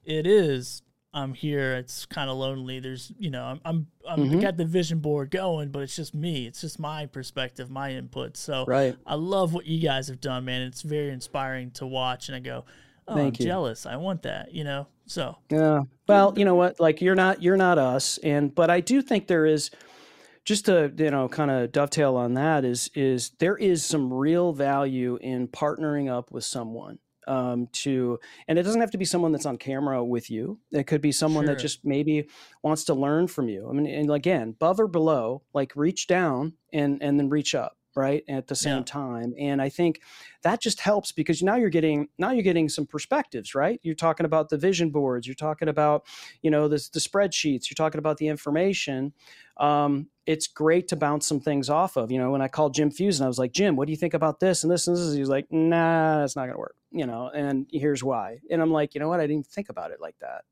Speaker 3: I'm here. It's kind of lonely. There's, I'm got the vision board going, but it's just me. It's just my perspective, my input. So I love what you guys have done, man. It's very inspiring to watch. And I go, I'm jealous. I want that, So
Speaker 7: yeah. Well, you know what? Like you're not us, but I do think there is, just to kind of dovetail on that, is there is some real value in partnering up with someone. And it doesn't have to be someone that's on camera with you. It could be someone that just maybe wants to learn from you. I mean, and again, above or below, like reach down and then reach up, right, at the same time. And I think that just helps because now you're getting some perspectives, right? You're talking about the vision boards, you're talking about, the spreadsheets, you're talking about the information. It's great to bounce some things off of. When I called Jim Fusen, I was like, Jim, what do you think about this and this and this? He was like, nah, that's not going to work, and here's why. And I'm like, you know what? I didn't think about it like that,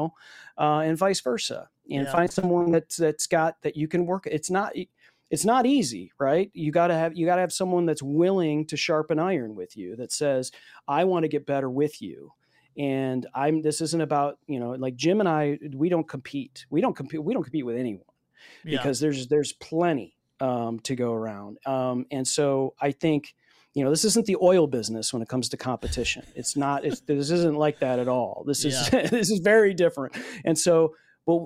Speaker 7: and vice versa. And find someone that's got that you can work. It's not easy, right? You got to have someone that's willing to sharpen iron with you, that says, I want to get better with you. And this isn't about, like Jim and I, we don't compete. We don't compete with anyone because there's plenty to go around. And so I think, this isn't the oil business when it comes to competition. It's not, this isn't like that at all. This is, this is very different. And so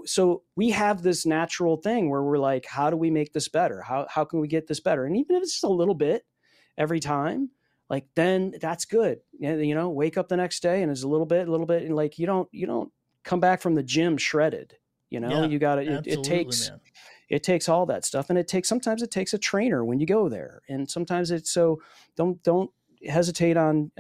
Speaker 7: we have this natural thing where we're like, how do we make this better? How can we get this better? And even if it's just a little bit every time, like, then that's good. Wake up the next day and it's a little bit, and like, you don't come back from the gym shredded, you got to, it takes all that stuff. And sometimes it takes a trainer when you go there. And sometimes don't hesitate on,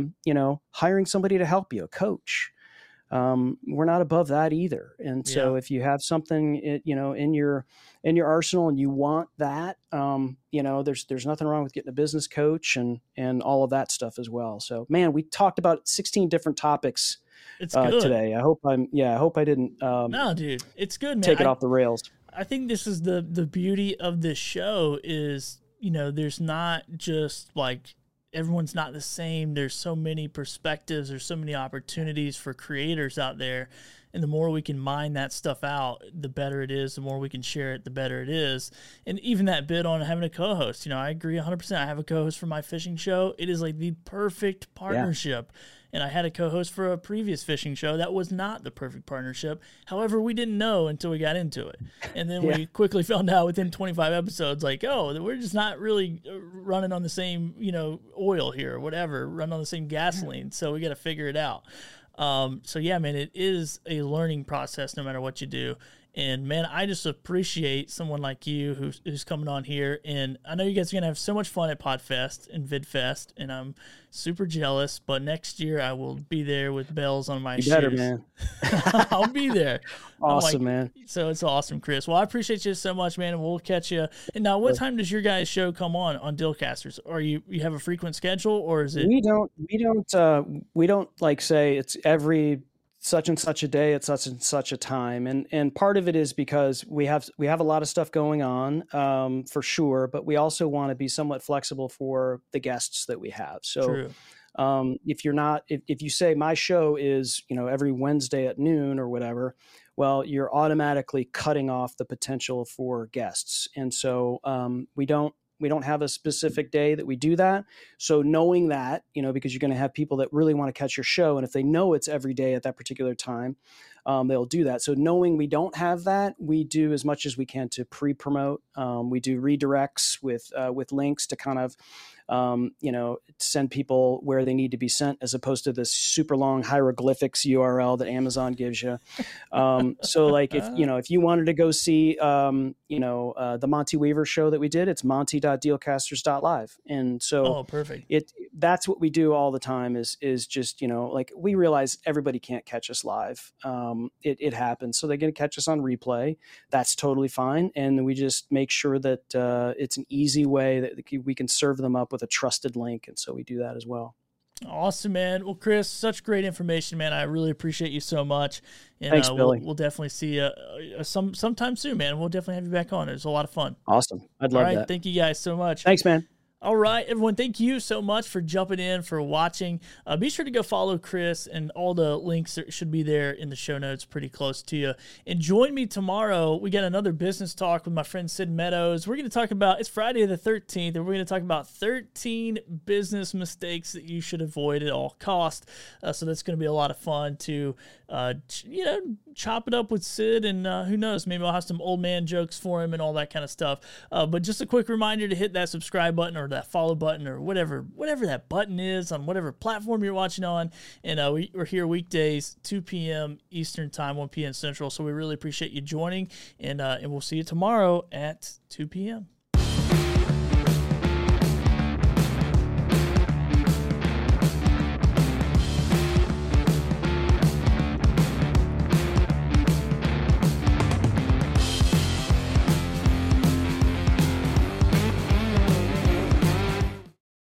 Speaker 7: hiring somebody to help you, a coach. We're not above that either. And so if you have something, in your arsenal and you want that, there's nothing wrong with getting a business coach and all of that stuff as well. So, man, we talked about 16 different topics today. I hope I didn't,
Speaker 3: no, dude, it's good, man.
Speaker 7: Take it off the rails.
Speaker 3: I think this is the beauty of this show is, there's not just like, everyone's not the same. There's so many perspectives. There's so many opportunities for creators out there. And the more we can mine that stuff out, the better it is. The more we can share it, the better it is. And even that bit on having a co-host, I agree 100%. I have a co-host for my fishing show. It is like the perfect partnership. And I had a co-host for a previous fishing show. That was not the perfect partnership. However, we didn't know until we got into it. And then we quickly found out within 25 episodes, like, we're just not really running on the same, oil here or whatever, running on the same gasoline. So we got to figure it out. So yeah, man, it is a learning process no matter what you do. And man, I just appreciate someone like you who's coming on here. And I know you guys are going to have so much fun at PodFest and VidFest, and I'm super jealous. But next year I will be there with bells on my shoes.
Speaker 7: Better, man.
Speaker 3: I'll be there.
Speaker 7: Awesome, man.
Speaker 3: So it's awesome, Chris. Well, I appreciate you so much, man, and we'll catch you. And now, what time does your guys' show come on Dillcasters? Or you have a frequent schedule, or is it? We
Speaker 7: don't like say it's every such and such a day at such and such a time. And part of it is because we have a lot of stuff going on, for sure, but we also want to be somewhat flexible for the guests that we have. So,
Speaker 3: True.
Speaker 7: If you say my show is, every Wednesday at noon or whatever, well, you're automatically cutting off the potential for guests. And so, we don't have a specific day that we do that. So knowing that, because you're going to have people that really want to catch your show. And if they know it's every day at that particular time, they'll do that. So knowing we don't have that, we do as much as we can to pre-promote. We do redirects with links to kind of send people where they need to be sent, as opposed to this super long hieroglyphics URL that Amazon gives you. So like if you wanted to go see the Monty Weaver show that we did, it's monty.dealcasters.live. And so
Speaker 3: perfect.
Speaker 7: That's what we do all the time is just, like we realize everybody can't catch us live. It happens. So they're going to catch us on replay. That's totally fine. And we just make sure that it's an easy way that we can serve them up with a trusted link. And so we do that as well.
Speaker 3: Awesome, man. Well, Chris, such great information, man. I really appreciate you so much. And,
Speaker 7: thanks, Billy.
Speaker 3: We'll definitely see you sometime soon, man. We'll definitely have you back on. It was a lot of fun.
Speaker 7: Awesome. I'd love that.
Speaker 3: Thank you guys so much.
Speaker 7: Thanks, man.
Speaker 3: All right, everyone, thank you so much for jumping in, for watching. Be sure to go follow Chris, and all the links should be there in the show notes pretty close to you. And join me tomorrow. We got another business talk with my friend Sid Meadows. We're going to talk about, it's Friday the 13th, and we're going to talk about 13 business mistakes that you should avoid at all costs. So that's going to be a lot of fun to, chop it up with Sid, and who knows, maybe I'll have some old man jokes for him and all that kind of stuff. But just a quick reminder to hit that subscribe button or that follow button or whatever that button is on whatever platform you're watching on. And we're here weekdays, 2 p.m. Eastern time, 1 p.m. Central. So we really appreciate you joining, and we'll see you tomorrow at 2 p.m.